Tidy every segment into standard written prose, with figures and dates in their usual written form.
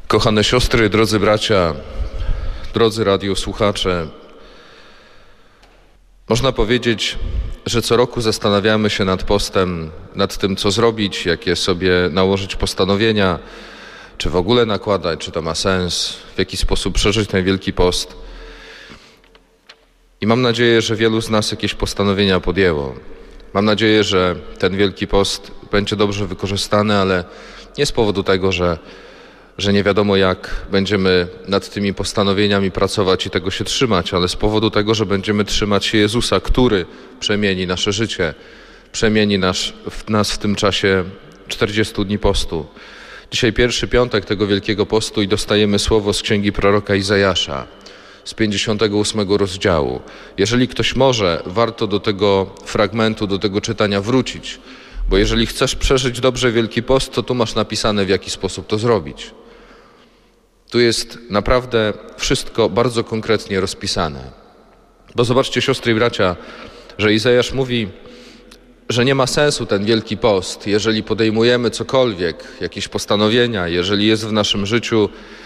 Kochane siostry, drodzy bracia, drodzy radiosłuchacze, można powiedzieć, że co roku zastanawiamy się nad postem, nad tym, co zrobić, jakie sobie nałożyć postanowienia, czy w ogóle nakładać, czy to ma sens, w jaki sposób przeżyć ten Wielki Post. I mam nadzieję, że wielu z nas jakieś postanowienia podjęło. Mam nadzieję, że ten Wielki Post będzie dobrze wykorzystany, ale nie z powodu tego, że nie wiadomo, jak będziemy nad tymi postanowieniami pracować i tego się trzymać, ale z powodu tego, że będziemy trzymać się Jezusa, który przemieni nasze życie, przemieni nas w tym czasie 40 dni postu. Dzisiaj pierwszy piątek tego Wielkiego Postu i dostajemy słowo z księgi proroka Izajasza z 58 rozdziału. Jeżeli ktoś może, warto do tego fragmentu, do tego czytania wrócić, bo jeżeli chcesz przeżyć dobrze Wielki Post, to tu masz napisane, w jaki sposób to zrobić. Tu jest naprawdę wszystko bardzo konkretnie rozpisane. Bo zobaczcie, siostry i bracia, że Izajasz mówi, że nie ma sensu ten Wielki Post, jeżeli podejmujemy cokolwiek, jakieś postanowienia, jeżeli jest w naszym życiu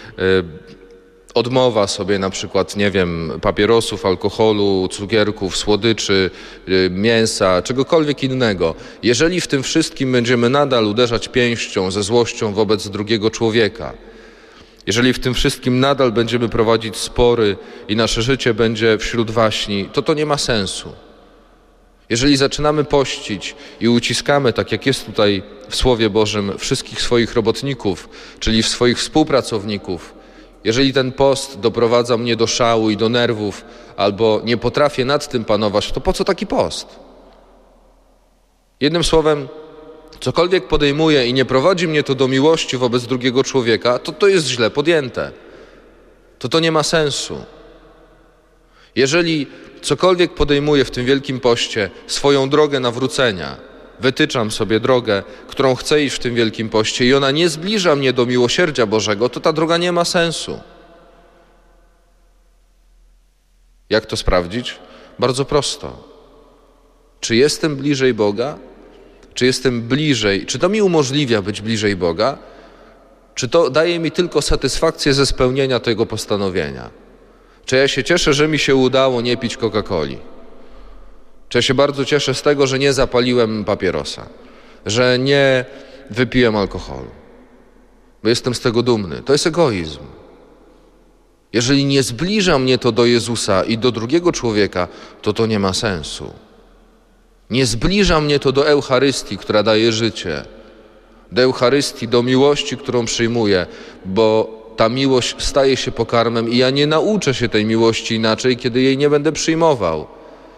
odmowa sobie na przykład, nie wiem, papierosów, alkoholu, cukierków, słodyczy, mięsa, czegokolwiek innego. Jeżeli w tym wszystkim będziemy nadal uderzać pięścią ze złością wobec drugiego człowieka, jeżeli w tym wszystkim nadal będziemy prowadzić spory i nasze życie będzie wśród waśni, to nie ma sensu. Jeżeli zaczynamy pościć i uciskamy, tak jak jest tutaj w Słowie Bożym, wszystkich swoich robotników, czyli swoich współpracowników, jeżeli ten post doprowadza mnie do szału i do nerwów, albo nie potrafię nad tym panować, to po co taki post? Jednym słowem, cokolwiek podejmuję i nie prowadzi mnie to do miłości wobec drugiego człowieka, to jest źle podjęte. To nie ma sensu. Jeżeli cokolwiek podejmuję w tym Wielkim Poście, swoją drogę nawrócenia, wytyczam sobie drogę, którą chcę iść w tym Wielkim Poście i ona nie zbliża mnie do miłosierdzia Bożego, to ta droga nie ma sensu. Jak to sprawdzić? Bardzo prosto. Czy jestem bliżej Boga? Czy to mi umożliwia być bliżej Boga? Czy to daje mi tylko satysfakcję ze spełnienia tego postanowienia? Czy ja się cieszę, że mi się udało nie pić Coca-Coli? Czy ja się bardzo cieszę z tego, że nie zapaliłem papierosa, że nie wypiłem alkoholu? Bo jestem z tego dumny. To jest egoizm. Jeżeli nie zbliża mnie to do Jezusa i do drugiego człowieka, to nie ma sensu. Nie zbliża mnie to do Eucharystii, która daje życie, do Eucharystii, do miłości, którą przyjmuję, bo ta miłość staje się pokarmem i ja nie nauczę się tej miłości inaczej, kiedy jej nie będę przyjmował.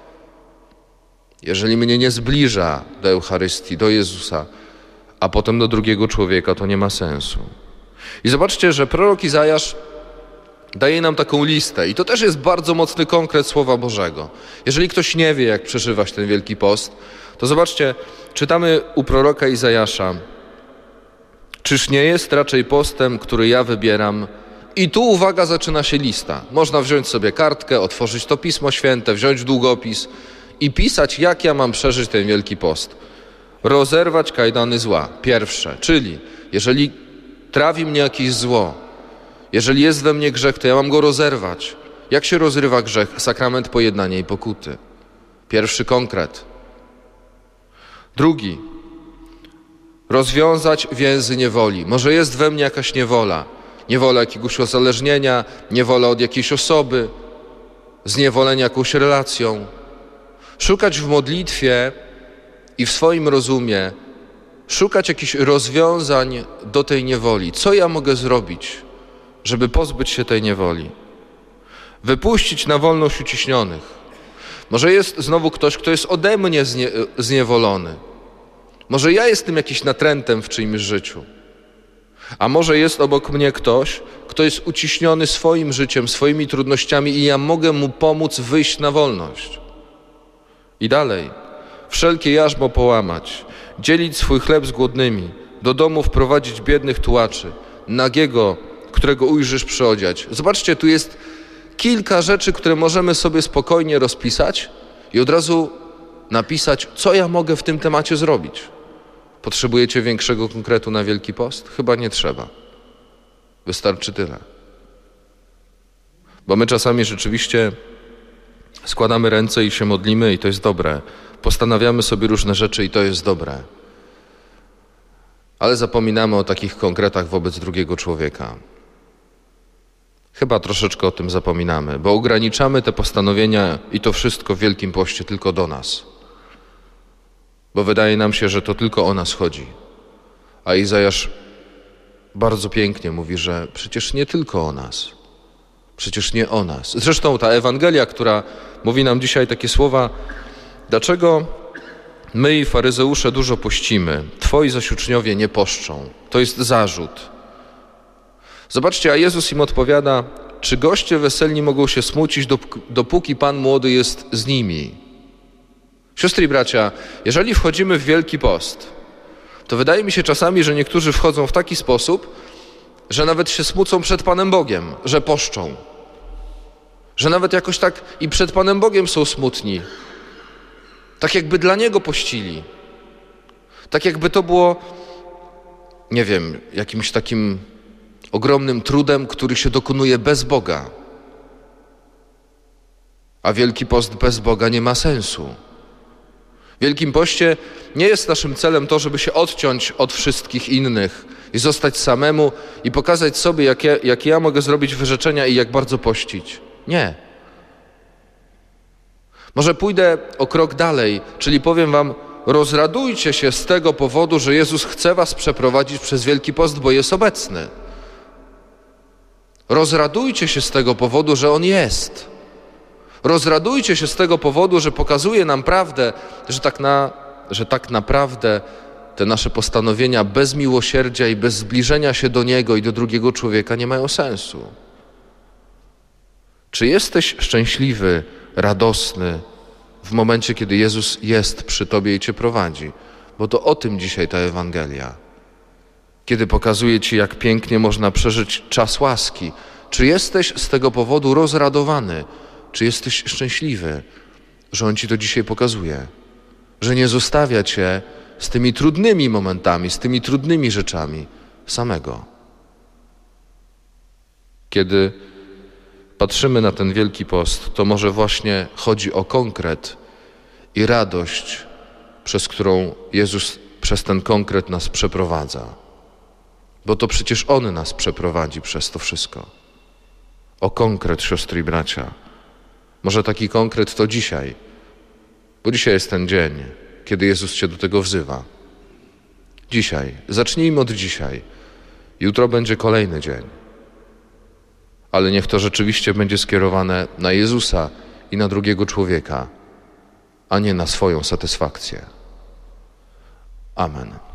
Jeżeli mnie nie zbliża do Eucharystii, do Jezusa, a potem do drugiego człowieka, to nie ma sensu. I zobaczcie, że prorok Izajasz daje nam taką listę i to też jest bardzo mocny konkret Słowa Bożego. Jeżeli ktoś nie wie, jak przeżywać ten Wielki Post, to zobaczcie, czytamy u proroka Izajasza: czyż nie jest raczej postem, który ja wybieram? I tu, uwaga, zaczyna się lista. Można wziąć sobie kartkę, otworzyć to Pismo Święte, wziąć długopis i pisać, jak ja mam przeżyć ten Wielki Post. Rozerwać kajdany zła. Pierwsze, czyli jeżeli trawi mnie jakieś zło, jeżeli jest we mnie grzech, to ja mam go rozerwać. Jak się rozrywa grzech? Sakrament pojednania i pokuty. Pierwszy konkret. Drugi. Rozwiązać więzy niewoli. Może jest we mnie jakaś niewola. Niewola jakiegoś uzależnienia, niewola od jakiejś osoby, zniewolenia jakąś relacją. Szukać w modlitwie i w swoim rozumie, szukać jakichś rozwiązań do tej niewoli. Co ja mogę zrobić, żeby pozbyć się tej niewoli? Wypuścić na wolność uciśnionych. Może jest znowu ktoś, kto jest ode mnie zniewolony. Może ja jestem jakiś natrętem w czyimś życiu. A może jest obok mnie ktoś, kto jest uciśniony swoim życiem, swoimi trudnościami i ja mogę mu pomóc wyjść na wolność. I dalej. Wszelkie jarzmo połamać, dzielić swój chleb z głodnymi, do domu wprowadzić biednych tułaczy, nagiego, którego ujrzysz, przyodziać. Zobaczcie, tu jest kilka rzeczy, które możemy sobie spokojnie rozpisać i od razu napisać, co ja mogę w tym temacie zrobić. Potrzebujecie większego konkretu na Wielki Post? Chyba nie trzeba. Wystarczy tyle. Bo my czasami rzeczywiście składamy ręce i się modlimy i to jest dobre. Postanawiamy sobie różne rzeczy i to jest dobre. Ale zapominamy o takich konkretach wobec drugiego człowieka. Chyba troszeczkę o tym zapominamy, bo ograniczamy te postanowienia i to wszystko w Wielkim Poście tylko do nas. Bo wydaje nam się, że to tylko o nas chodzi. A Izajasz bardzo pięknie mówi, że przecież nie tylko o nas. Przecież nie o nas. Zresztą ta Ewangelia, która mówi nam dzisiaj takie słowa, dlaczego my i faryzeusze dużo pościmy, twoi zaś uczniowie nie poszczą. To jest zarzut. Zobaczcie, a Jezus im odpowiada, czy goście weselni mogą się smucić, dopóki Pan młody jest z nimi. Siostry i bracia, jeżeli wchodzimy w Wielki Post, to wydaje mi się czasami, że niektórzy wchodzą w taki sposób, że nawet się smucą przed Panem Bogiem, że poszczą. Że nawet jakoś tak i przed Panem Bogiem są smutni. Tak jakby dla Niego pościli. Tak jakby to było, nie wiem, jakimś takim ogromnym trudem, który się dokonuje bez Boga. A Wielki Post bez Boga nie ma sensu. W Wielkim Poście nie jest naszym celem to, żeby się odciąć od wszystkich innych i zostać samemu i pokazać sobie, jakie ja mogę zrobić wyrzeczenia i jak bardzo pościć. Nie. Może pójdę o krok dalej, czyli powiem wam, rozradujcie się z tego powodu, że Jezus chce was przeprowadzić przez Wielki Post, bo jest obecny. Rozradujcie się z tego powodu, że On jest. Rozradujcie się z tego powodu, że pokazuje nam prawdę, że tak naprawdę te nasze postanowienia bez miłosierdzia i bez zbliżenia się do Niego i do drugiego człowieka nie mają sensu. Czy jesteś szczęśliwy, radosny w momencie, kiedy Jezus jest przy tobie i cię prowadzi? Bo to o tym dzisiaj ta Ewangelia. Kiedy pokazuje ci, jak pięknie można przeżyć czas łaski. Czy jesteś z tego powodu rozradowany? Czy jesteś szczęśliwy, że On ci to dzisiaj pokazuje? Że nie zostawia cię z tymi trudnymi momentami, z tymi trudnymi rzeczami samego. Kiedy patrzymy na ten Wielki Post, to może właśnie chodzi o konkret i radość, przez którą Jezus przez ten konkret nas przeprowadza. Bo to przecież On nas przeprowadzi przez to wszystko. O konkret, siostry i bracia. Może taki konkret to dzisiaj, bo dzisiaj jest ten dzień, kiedy Jezus cię do tego wzywa. Dzisiaj. Zacznijmy od dzisiaj. Jutro będzie kolejny dzień. Ale niech to rzeczywiście będzie skierowane na Jezusa i na drugiego człowieka, a nie na swoją satysfakcję. Amen.